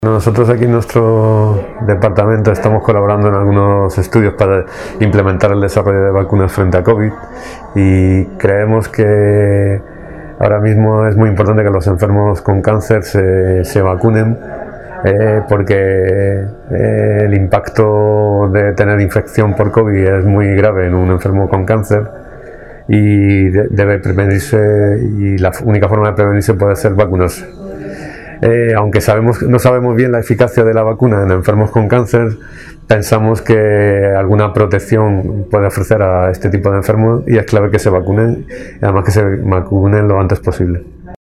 Nosotros aquí en nuestro departamento estamos colaborando en algunos estudios para implementar el desarrollo de vacunas frente a COVID y creemos que ahora mismo es muy importante que los enfermos con cáncer se vacunen porque el impacto de tener infección por COVID es muy grave en un enfermo con cáncer y debe prevenirse, y la única forma de prevenirse puede ser vacunarse. Aunque no sabemos bien la eficacia de la vacuna en enfermos con cáncer, pensamos que alguna protección puede ofrecer a este tipo de enfermos y es clave que se vacunen, y además que se vacunen lo antes posible.